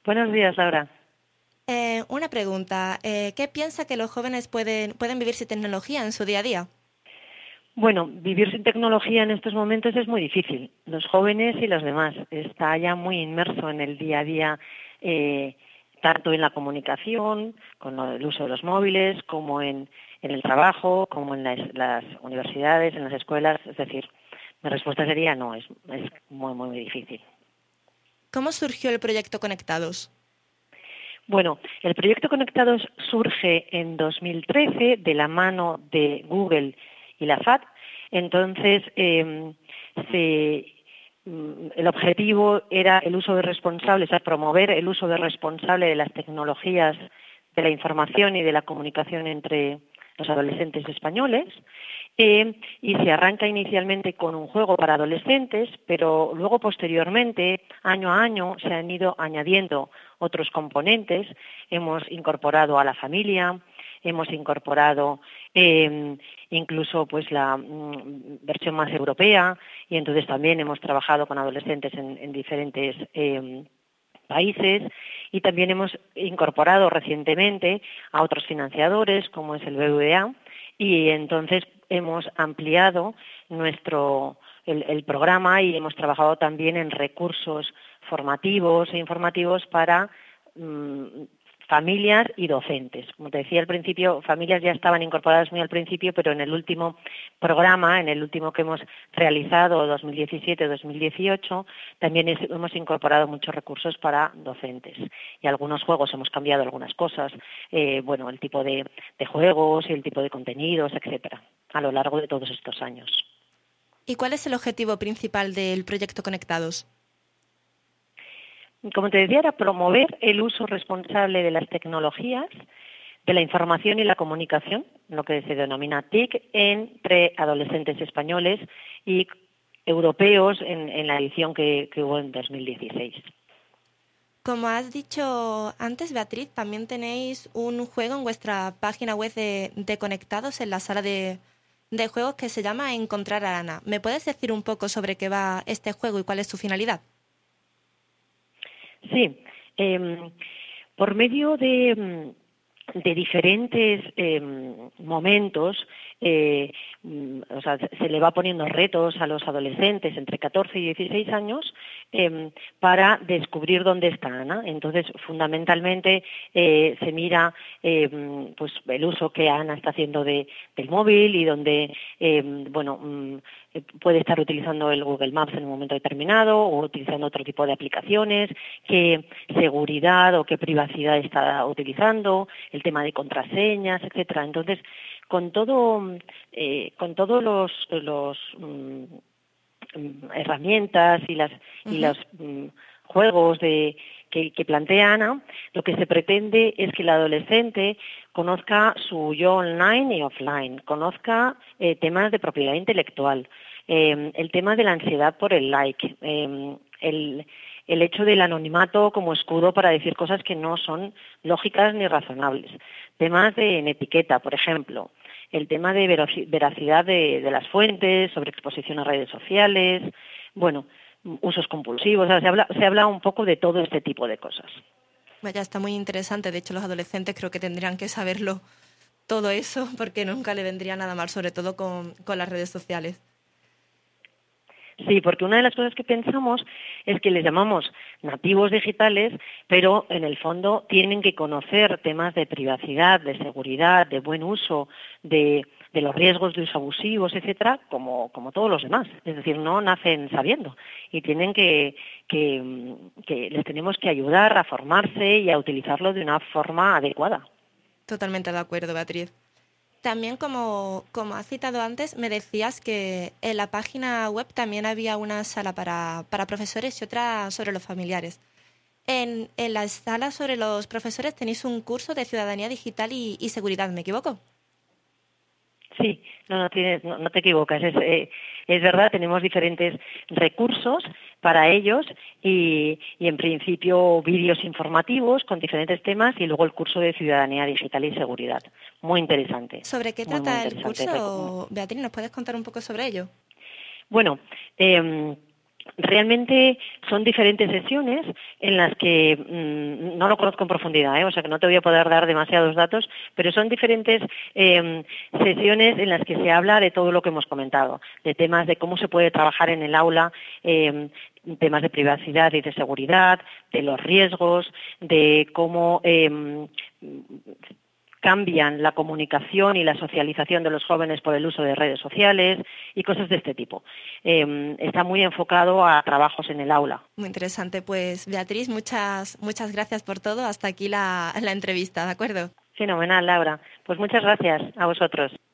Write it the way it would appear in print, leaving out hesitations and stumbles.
Buenos días, Laura. Una pregunta. ¿Qué piensa que los jóvenes pueden vivir sin tecnología en su día a día? Bueno, vivir sin tecnología en estos momentos es muy difícil. Los jóvenes y los demás. Está ya muy inmerso en el día a día, eh, tanto en la comunicación, con el uso de los móviles, como en el trabajo, como en las universidades, en las escuelas. Es decir, mi respuesta sería no, es muy, muy, muy difícil. ¿Cómo surgió el proyecto Conectados? Bueno, el proyecto Conectados surge en 2013 de la mano de Google y la FAD. Entonces, el objetivo era el uso de responsable, o sea, promover el uso de responsable de las tecnologías de la información y de la comunicación entre los adolescentes españoles. Y se arranca inicialmente con un juego para adolescentes, pero luego posteriormente, año a año, se han ido añadiendo otros componentes. Hemos incorporado a la familia, hemos incorporado incluso pues la versión más europea, y entonces también hemos trabajado con adolescentes en diferentes países, y también hemos incorporado recientemente a otros financiadores como es el BBVA, y entonces hemos ampliado el programa, y hemos trabajado también en recursos formativos e informativos para familias y docentes. Como te decía al principio, familias ya estaban incorporadas muy al principio, pero en el último programa, en el último que hemos realizado, 2017-2018, también hemos incorporado muchos recursos para docentes. Y algunos juegos hemos cambiado algunas cosas, el tipo de juegos y el tipo de contenidos, etcétera, a lo largo de todos estos años. ¿Y cuál es el objetivo principal del proyecto Conectados? Como te decía, era promover el uso responsable de las tecnologías, de la información y la comunicación, lo que se denomina TIC, entre adolescentes españoles y europeos en la edición que hubo en 2016. Como has dicho antes, Beatriz, también tenéis un juego en vuestra página web de Conectados en la sala de juegos que se llama Encontrar a Ana. ¿Me puedes decir un poco sobre qué va este juego y cuál es su finalidad? Sí, por medio de diferentes momentos, se le va poniendo retos a los adolescentes entre 14 y 16 años para descubrir dónde está Ana. Entonces, fundamentalmente se mira pues el uso que Ana está haciendo del móvil, y donde puede estar utilizando el Google Maps en un momento determinado, o utilizando otro tipo de aplicaciones, qué seguridad o qué privacidad está utilizando, el tema de contraseñas, etcétera. Entonces, con todos los herramientas y Ujú. los juegos que plantea Ana, lo que se pretende es que el adolescente conozca su yo online y offline, conozca temas de propiedad intelectual, el tema de la ansiedad por el like, el hecho del anonimato como escudo para decir cosas que no son lógicas ni razonables, temas en etiqueta, por ejemplo, el tema de veracidad de las fuentes, sobre exposición a redes sociales, usos compulsivos. O sea, se habla un poco de todo este tipo de cosas. Vaya, está muy interesante. De hecho, los adolescentes creo que tendrían que saberlo todo eso porque nunca le vendría nada mal, sobre todo con las redes sociales. Sí, porque una de las cosas que pensamos es que les llamamos nativos digitales, pero en el fondo tienen que conocer temas de privacidad, de seguridad, de buen uso, de los riesgos de uso abusivos, etcétera, como todos los demás. Es decir, no nacen sabiendo, y tienen que les tenemos que ayudar a formarse y a utilizarlo de una forma adecuada. Totalmente de acuerdo, Beatriz. También, como has citado antes, me decías que en la página web también había una sala para profesores y otra sobre los familiares. En la sala sobre los profesores tenéis un curso de ciudadanía digital y seguridad, ¿me equivoco? Sí, no te equivocas. Es verdad, tenemos diferentes recursos para ellos, y en principio vídeos informativos con diferentes temas, y luego el curso de ciudadanía digital y seguridad. Muy interesante, ¿Sobre qué muy, muy trata el interesante. curso, Beatriz? ¿Nos puedes contar un poco sobre ello? Bueno, Realmente son diferentes sesiones en las que no lo conozco en profundidad, o sea que no te voy a poder dar demasiados datos, pero son diferentes sesiones en las que se habla de todo lo que hemos comentado, de temas de cómo se puede trabajar en el aula, temas de privacidad y de seguridad, de los riesgos, de cómo cambian la comunicación y la socialización de los jóvenes por el uso de redes sociales y cosas de este tipo. Está muy enfocado a trabajos en el aula. Muy interesante. Pues Beatriz, muchas gracias por todo. Hasta aquí la entrevista, ¿de acuerdo? Fenomenal, Laura. Pues muchas gracias a vosotros.